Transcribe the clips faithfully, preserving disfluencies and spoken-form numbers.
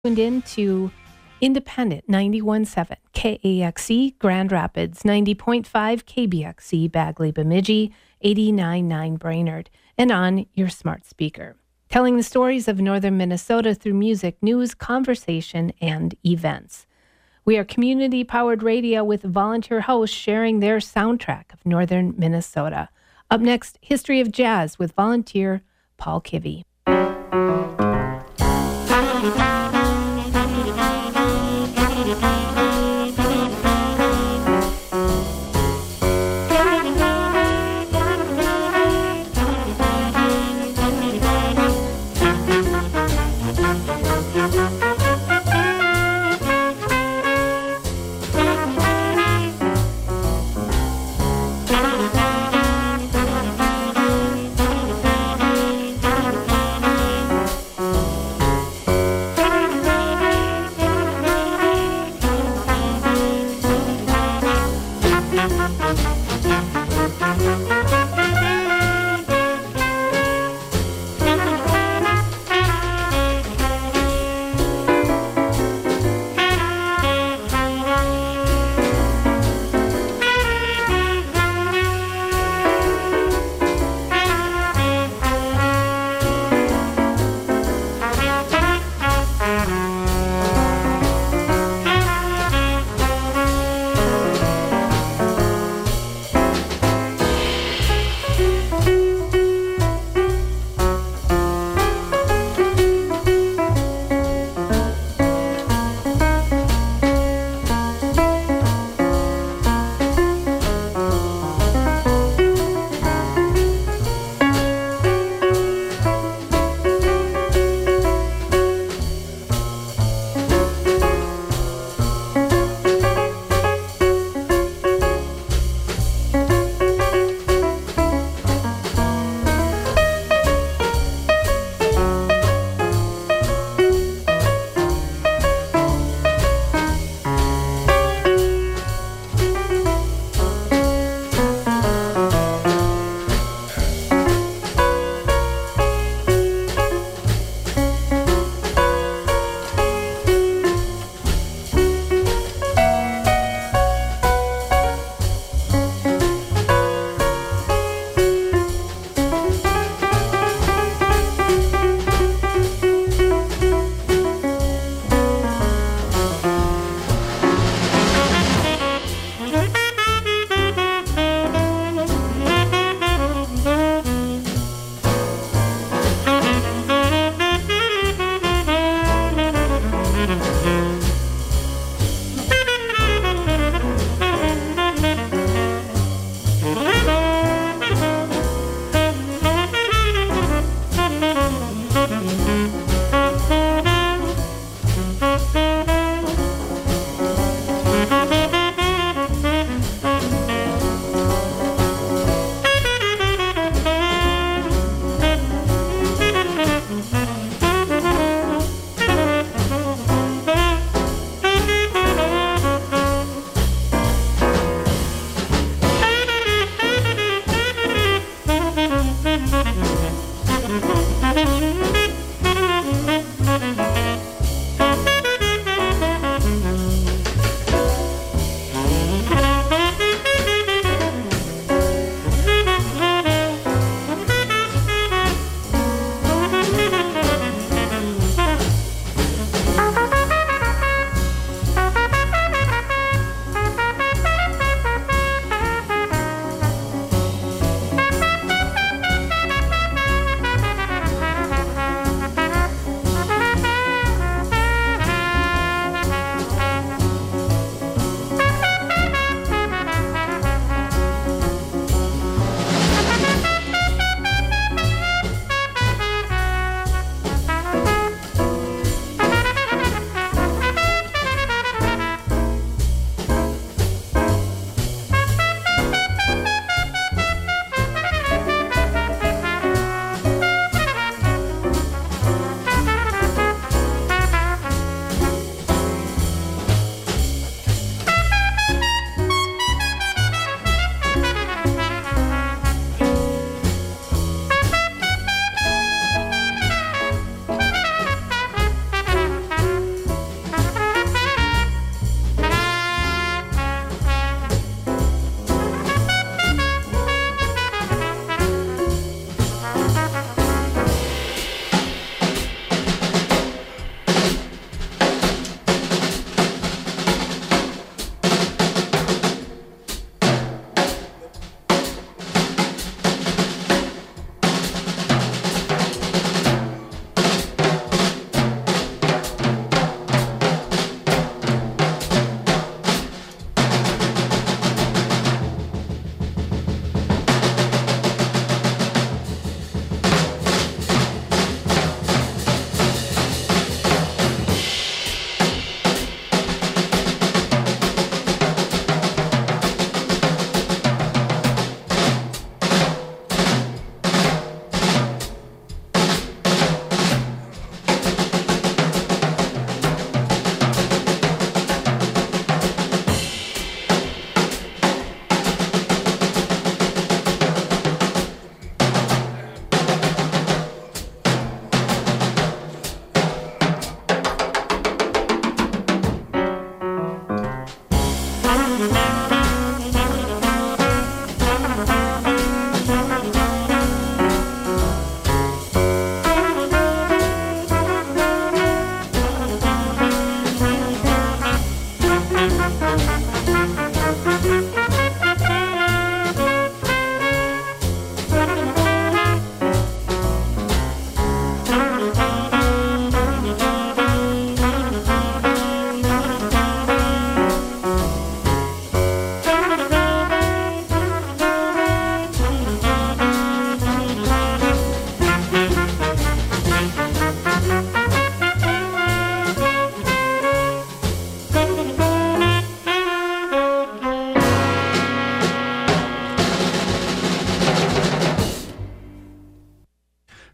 tuned in to Independent ninety-one point seven K A X E Grand Rapids, ninety point five K B X E Bagley Bemidji, eighty-nine point nine Brainerd, and on your smart speaker. Telling the stories of northern Minnesota through music, news, conversation, and events. We are community-powered radio with volunteer hosts sharing their soundtrack of northern Minnesota. Up next, History of Jazz with volunteer Paul Kivy.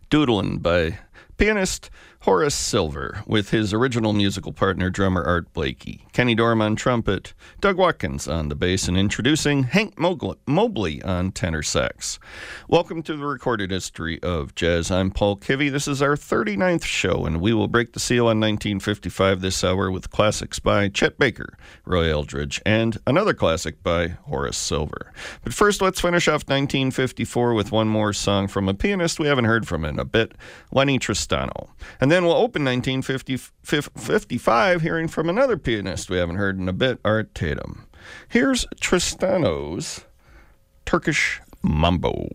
Doodlin' by pianist Horace Silver with his original musical partner, drummer Art Blakey. Kenny Dorham on trumpet, Doug Watkins on the bass, and introducing Hank Mobley on tenor sax. Welcome to the recorded history of jazz. I'm Paul Kivy. This is our thirty-ninth show, and we will break the seal on nineteen fifty-five this hour with classics by Chet Baker, Roy Eldridge, and another classic by Horace Silver. But first, let's finish off nineteen fifty-four with one more song from a pianist we haven't heard from in a bit, Lenny Tristano. And then we'll open nineteen fifty-five hearing from another pianist we haven't heard in a bit, Art Tatum. Here's Tristano's Turkish Mambo.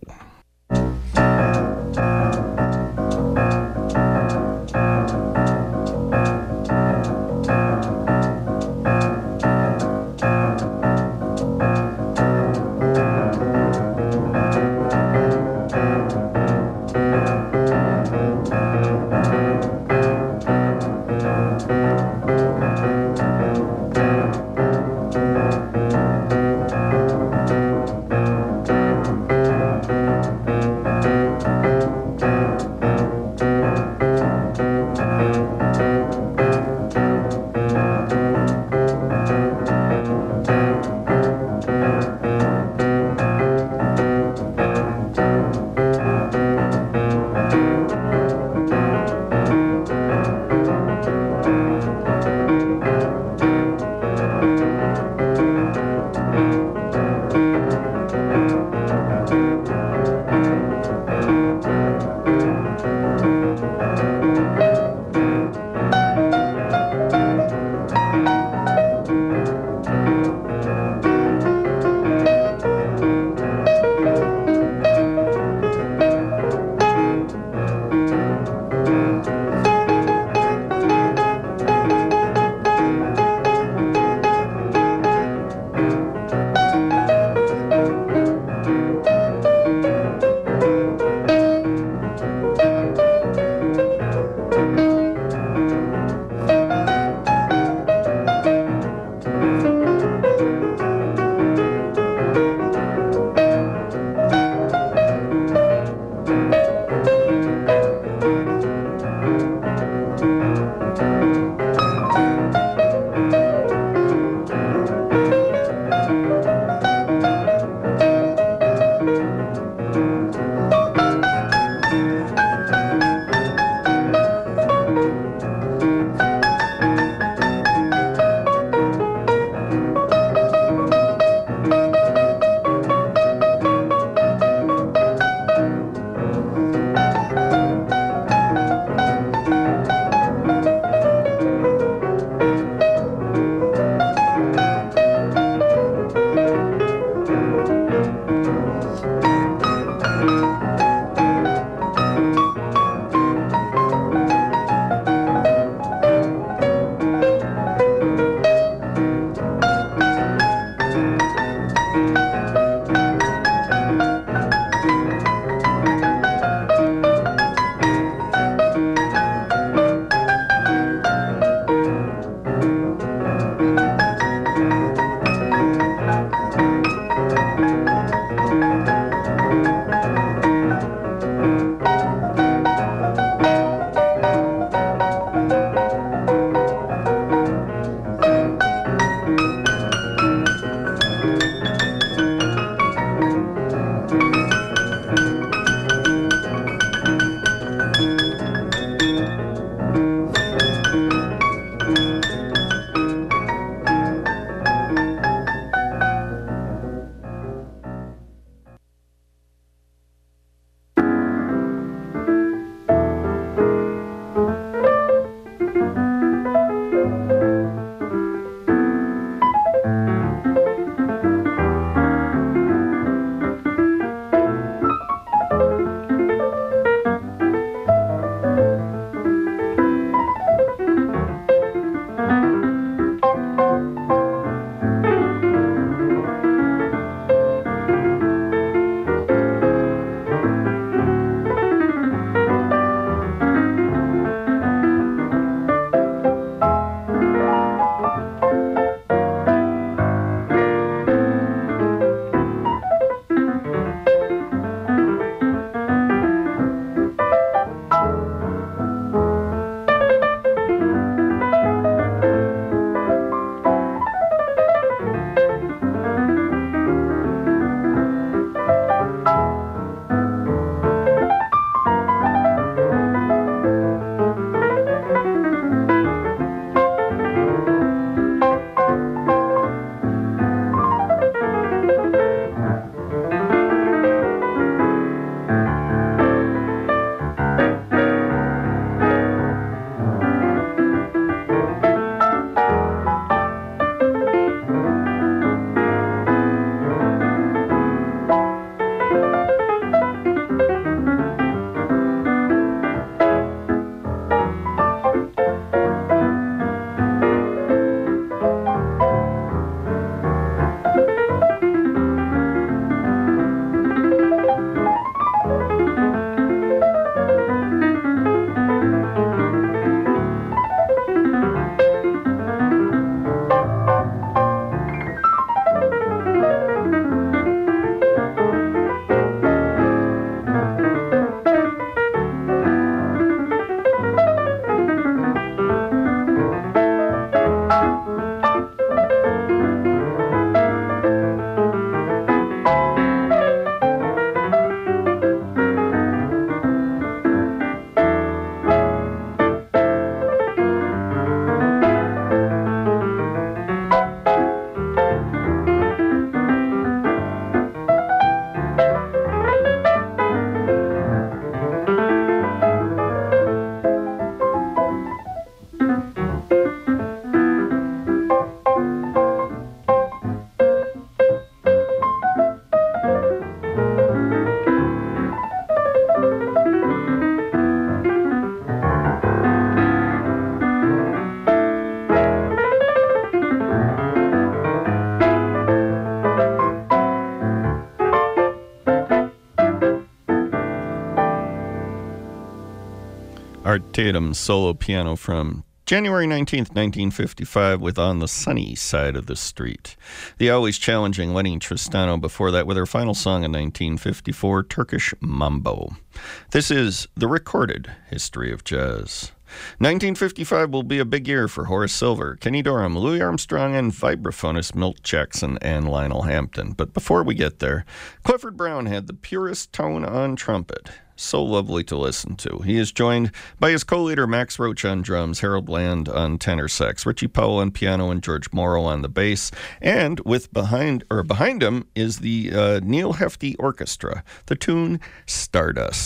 Tatum's solo piano from January nineteenth, nineteen fifty-five, with On the Sunny Side of the Street. The always challenging Lenny Tristano before that with her final song in nineteen fifty-four, Turkish Mambo. This is the recorded history of jazz. nineteen fifty-five will be a big year for Horace Silver, Kenny Dorham, Louis Armstrong, and vibraphonist Milt Jackson and Lionel Hampton. But before we get there, Clifford Brown had the purest tone on trumpet. So lovely to listen to. He is joined by his co-leader Max Roach on drums, Harold Land on tenor sax, Richie Powell on piano, and George Morrow on the bass. And with behind or behind him is the uh, Neil Hefti Orchestra. The tune Stardust.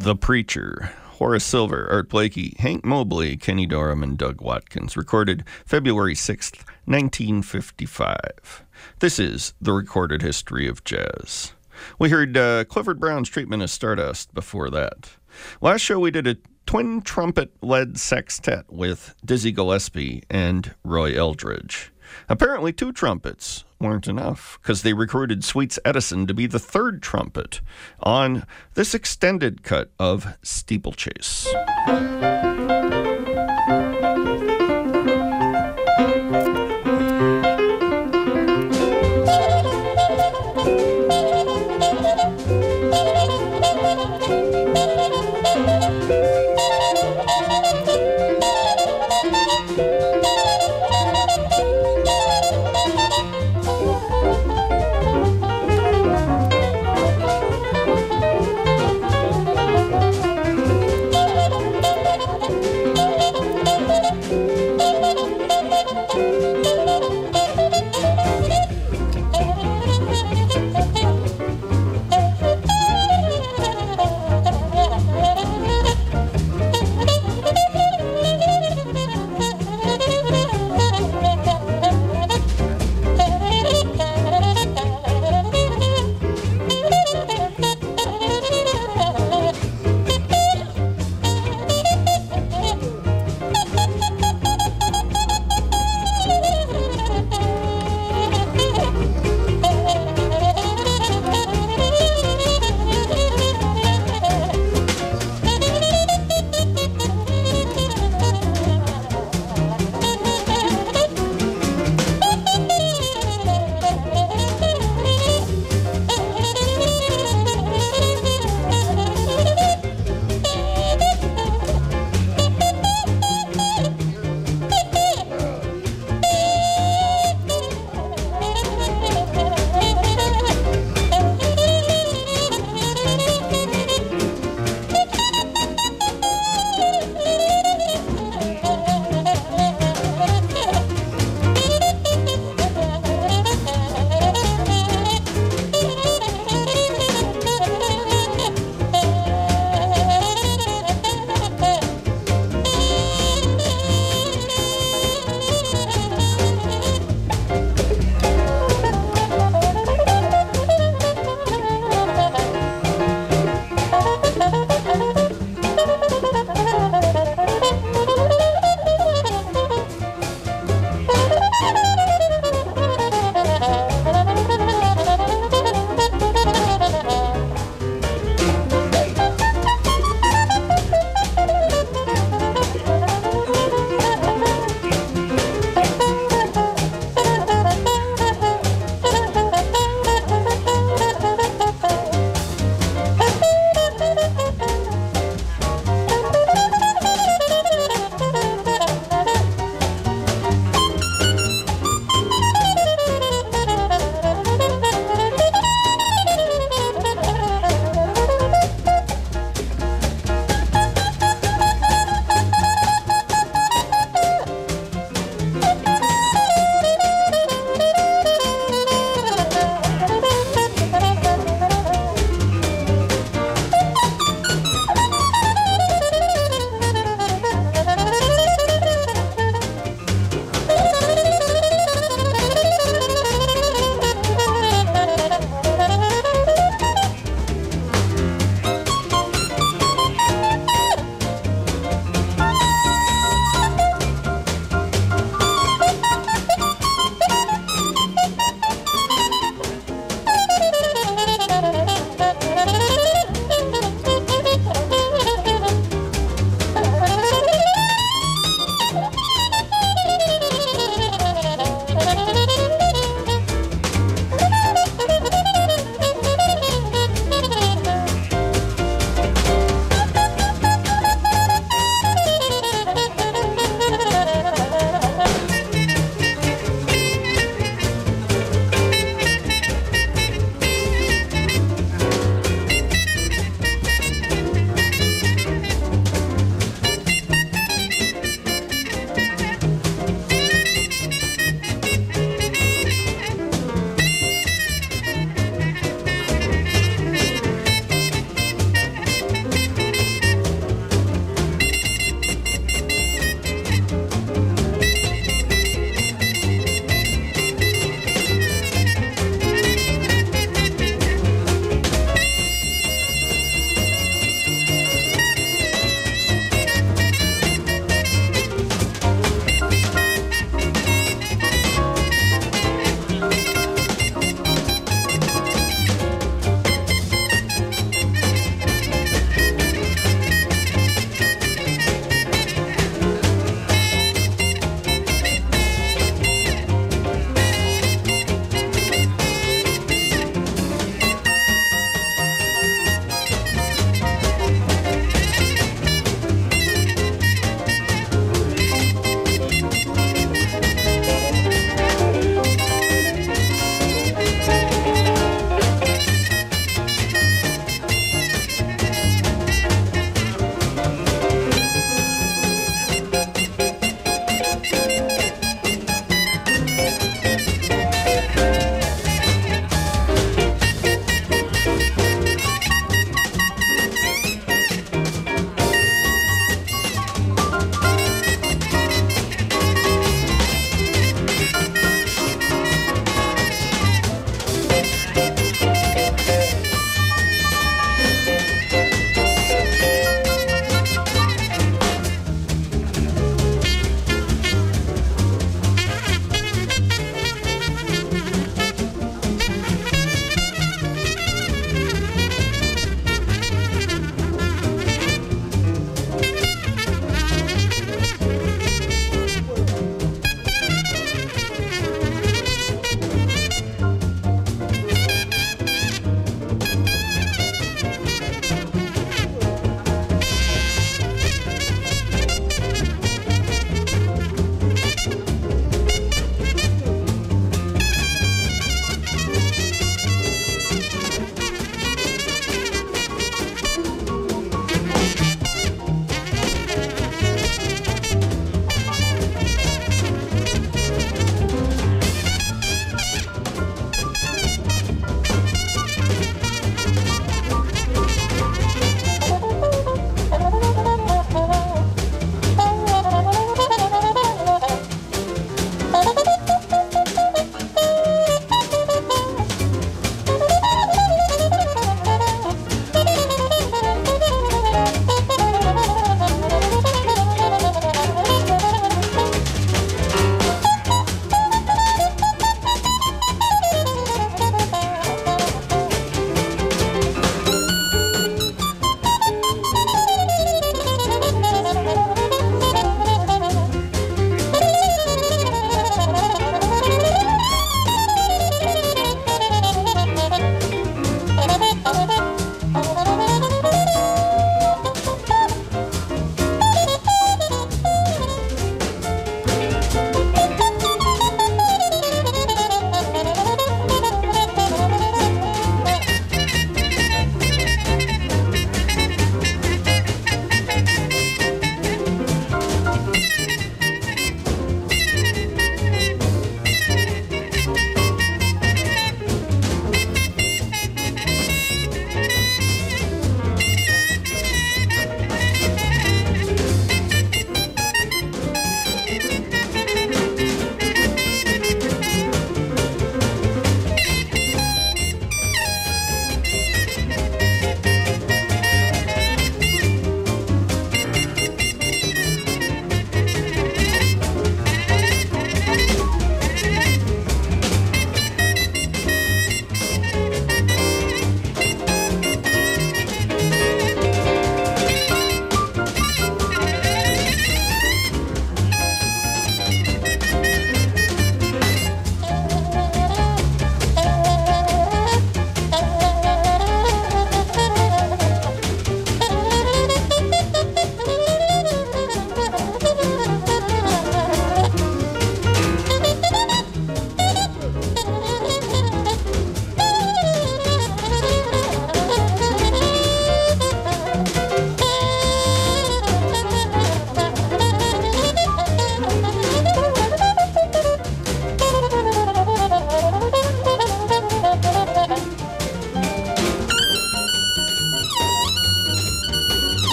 The Preacher, Horace Silver, Art Blakey, Hank Mobley, Kenny Dorham, and Doug Watkins, recorded February sixth, nineteen fifty-five. This is the recorded history of jazz. We heard uh, Clifford Brown's Treatment of Stardust before that. Last show we did a twin trumpet-led sextet with Dizzy Gillespie and Roy Eldridge. Apparently two trumpets weren't enough, because they recruited Sweets Edison to be the third trumpet on this extended cut of Steeplechase.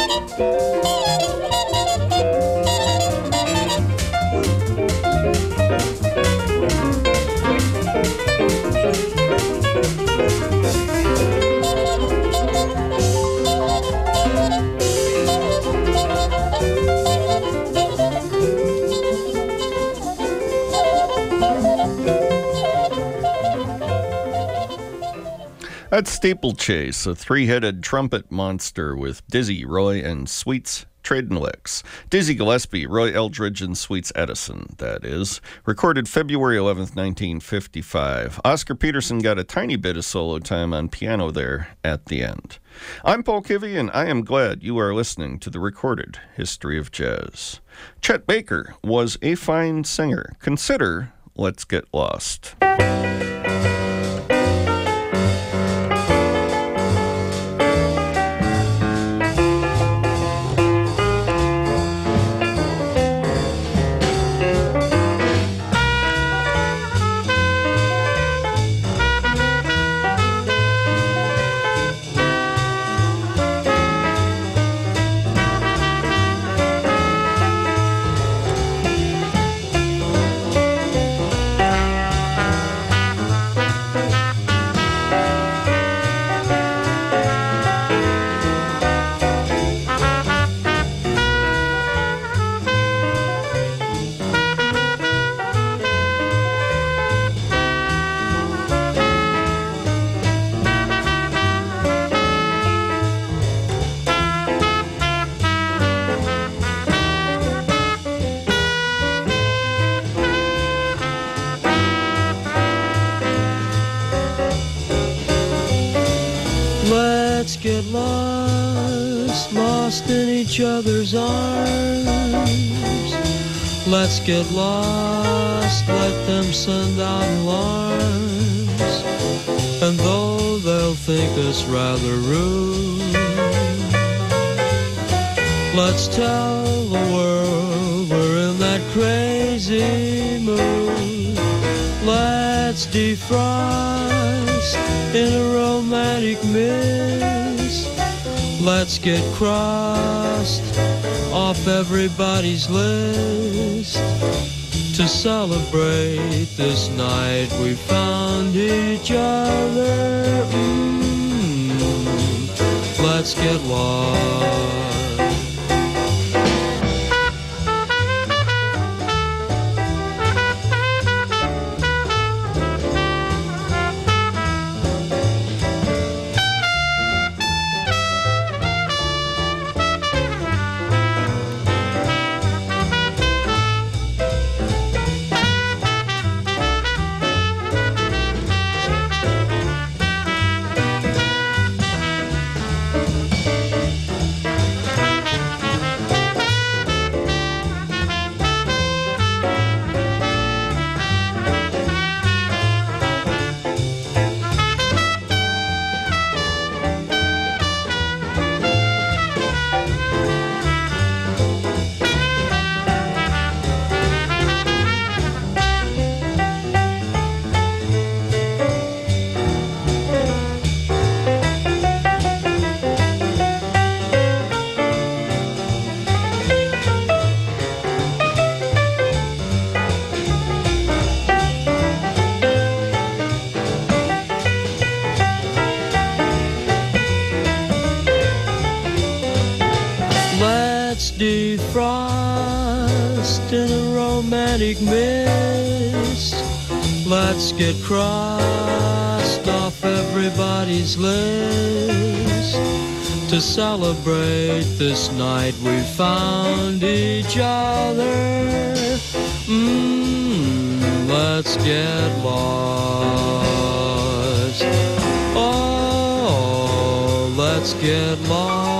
That's Steeplechase, a three-headed trumpet monster with Dizzy, Roy, and Sweets Tradenlicks. Dizzy Gillespie, Roy Eldridge, and Sweets Edison, that is. Recorded February eleventh, nineteen fifty-five. Oscar Peterson got a tiny bit of solo time on piano there at the end. I'm Paul Kivy, and I am glad you are listening to the recorded history of jazz. Chet Baker was a fine singer. Consider Let's Get Lost. Let's get lost, lost in each other's arms. Let's get lost, let them send out alarms. And though they'll think us rather rude, let's tell the world we're in that crazy mood. Let's defrost in a romantic mist. Let's get crossed off everybody's list. To celebrate this night we found each other. Mm, let's get lost. Defrost in a romantic mist. Let's get crossed off everybody's list. To celebrate this night we found each other. Mm, let's get lost. Oh, let's get lost.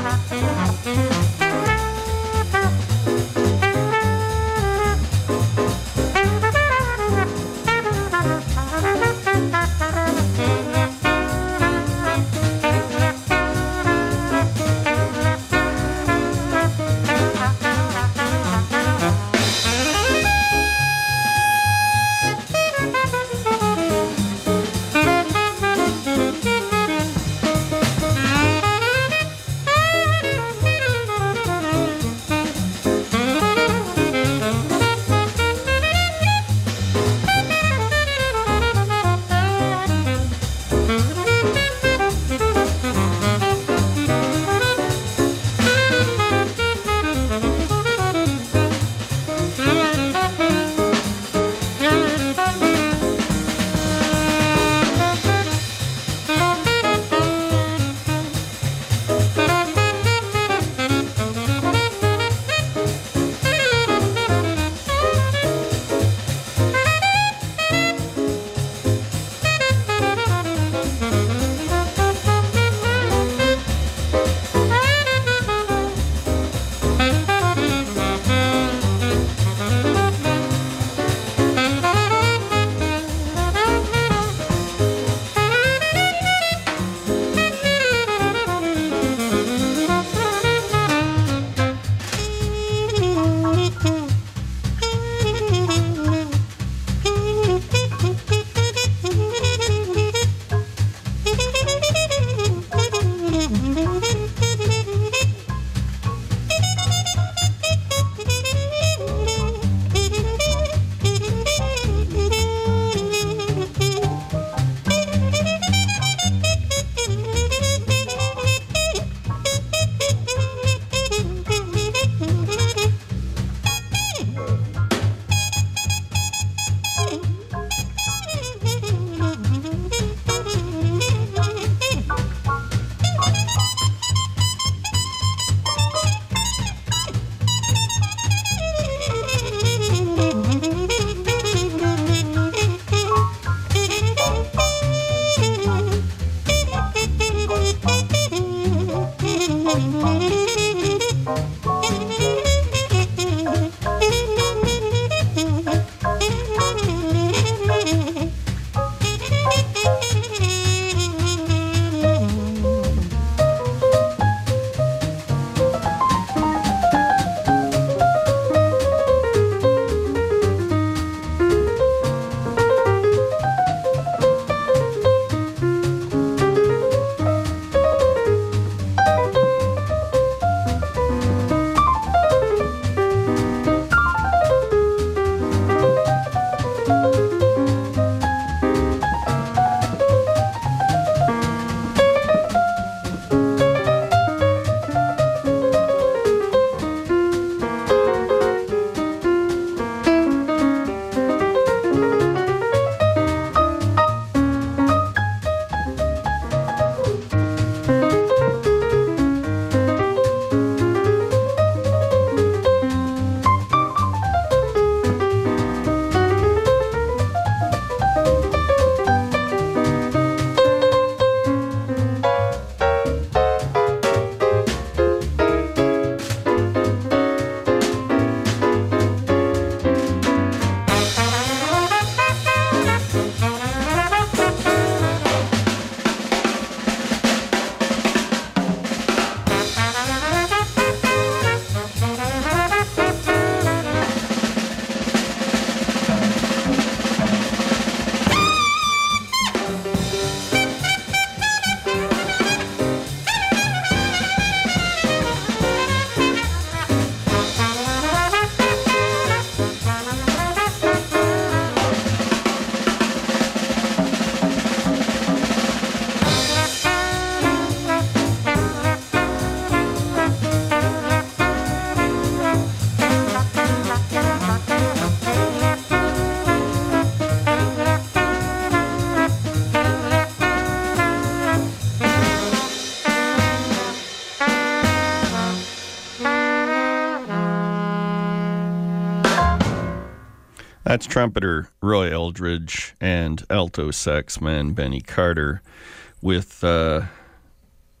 That's trumpeter Roy Eldridge and alto saxman Benny Carter with uh,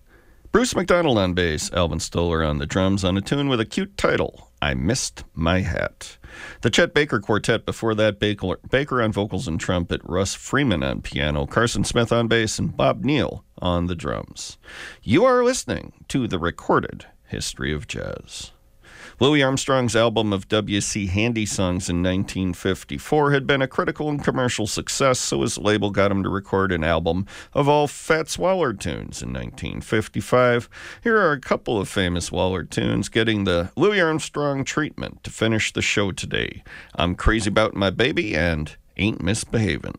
Bruce McDonald on bass, Alvin Stoller on the drums on a tune with a cute title, I Missed My Hat. The Chet Baker Quartet before that, Baker, Baker on vocals and trumpet, Russ Freeman on piano, Carson Smith on bass, and Bob Neal on the drums. You are listening to the recorded history of jazz. Louis Armstrong's album of W C Handy songs in nineteen fifty-four had been a critical and commercial success, so his label got him to record an album of all Fats Waller tunes in nineteen fifty-five. Here are a couple of famous Waller tunes getting the Louis Armstrong treatment to finish the show today. I'm Crazy About My Baby and Ain't Misbehavin'.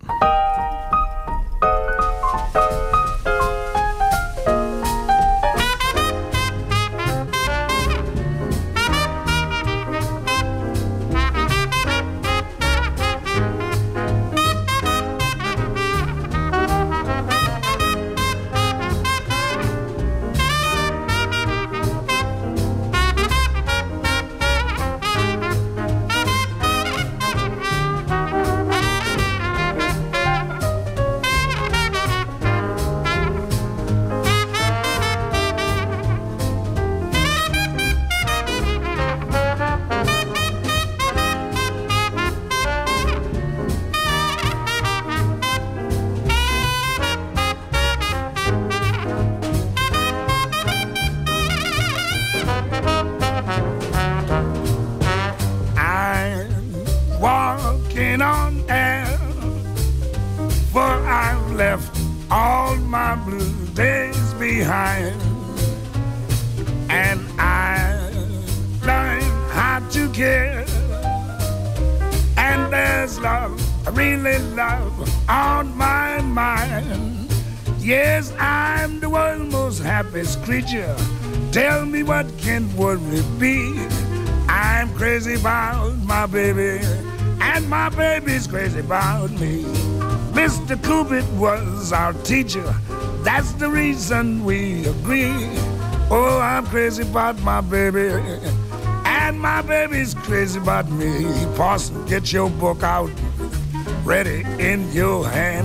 Creature, tell me what can worry be? I'm crazy about my baby, and my baby's crazy about me. Mister Cupid was our teacher, that's the reason we agree. Oh, I'm crazy about my baby, and my baby's crazy about me. Parson, get your book out, ready in your hand.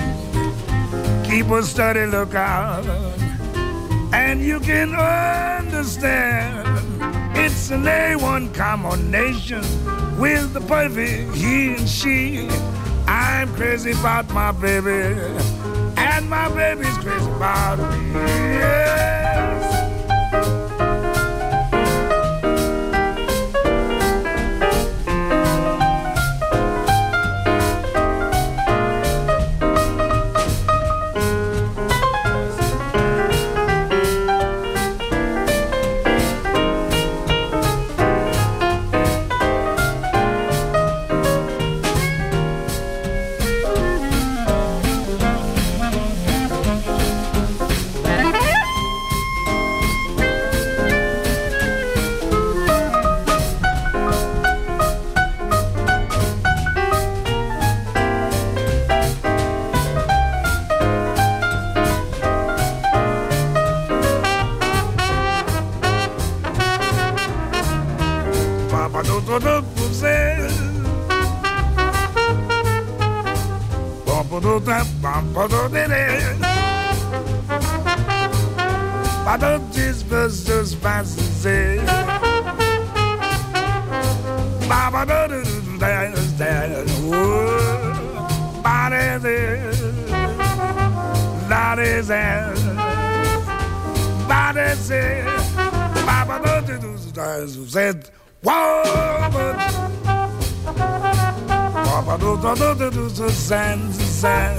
Keep a steady lookout, and you can understand it's an A one combination with the perfect he and she. I'm crazy about my baby, and my baby's crazy about me. Yes. I don't just bust those fancies. Baba do do do dance dance. Oh, body this, that is it. Body say, Baba do do do dance. Said, whoa, but Baba do do do do do sand sand.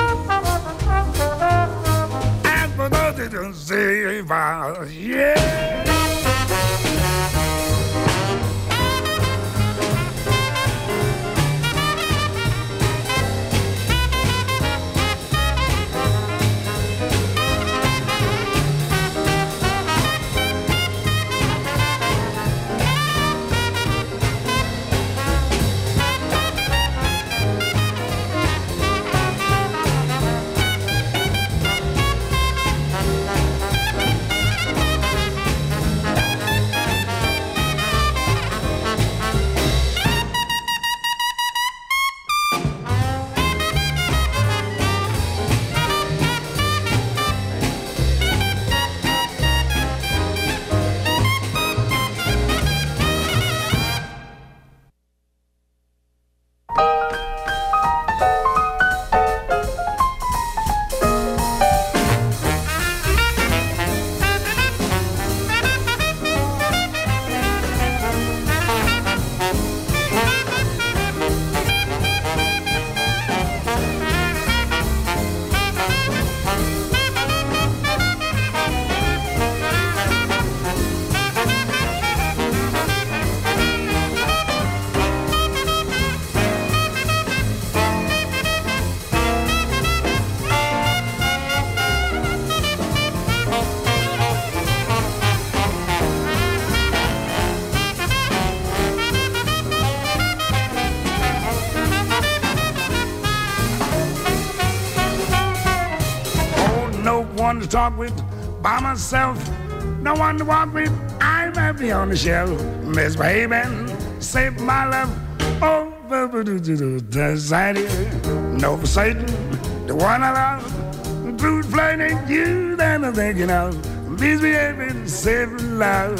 Didn't say about yeah. to talk with by myself. No one to walk with, I'm happy on the shelf. Misbehaving, save my love. Oh, no for Satan, the one I love. Truth flirting, you that I'm thinking of. Misbehaving, saving love.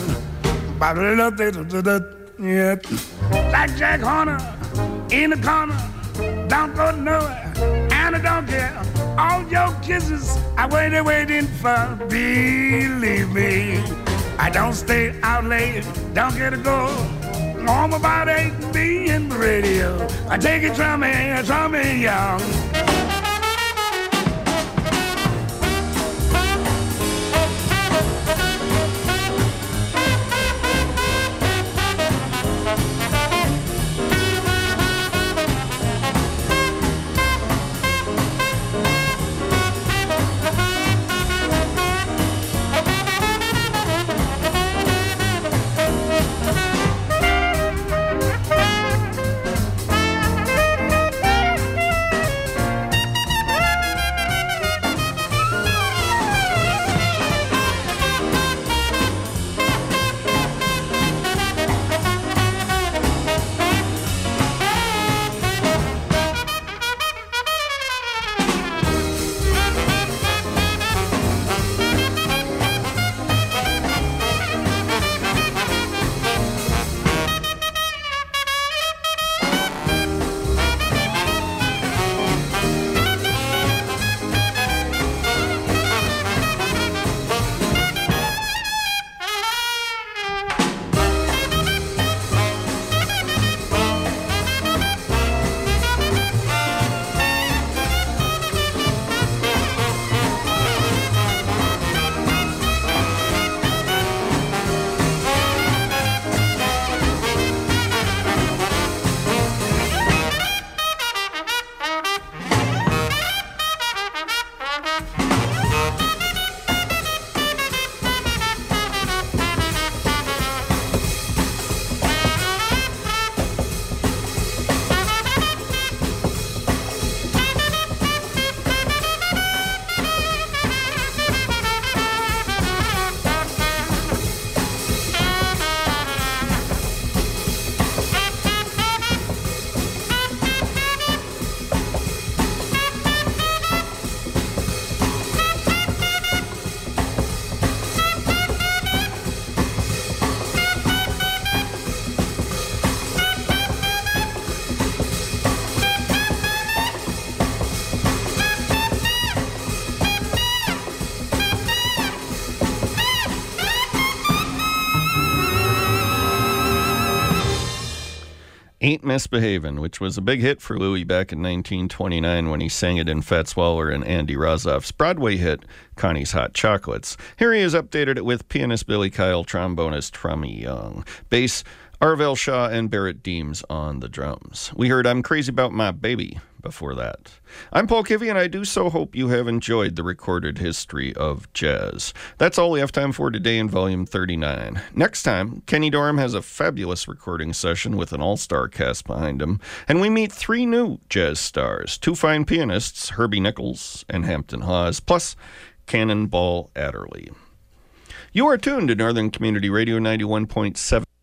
Yeah. Like Jack Horner in the corner, don't go nowhere, and I don't care. All your kisses, I waited, waiting for. Believe me, I don't stay out late, don't get to go. Home about eight B in the radio. I take it from me, from me young. Ain't Misbehavin', which was a big hit for Louis back in nineteen twenty-nine when he sang it in Fats Waller and Andy Rozoff's Broadway hit, Connie's Hot Chocolates. Here he is updated it with pianist Billy Kyle, trombonist Trummy Young, bass Arvell Shaw, and Barrett Deems on the drums. We heard I'm Crazy About My Baby before that. I'm Paul Kivy, and I do so hope you have enjoyed the recorded history of jazz. That's all we have time for today in Volume thirty-nine. Next time, Kenny Dorham has a fabulous recording session with an all-star cast behind him, and we meet three new jazz stars, two fine pianists, Herbie Nichols and Hampton Hawes, plus Cannonball Adderley. You are tuned to Northern Community Radio ninety-one point seven.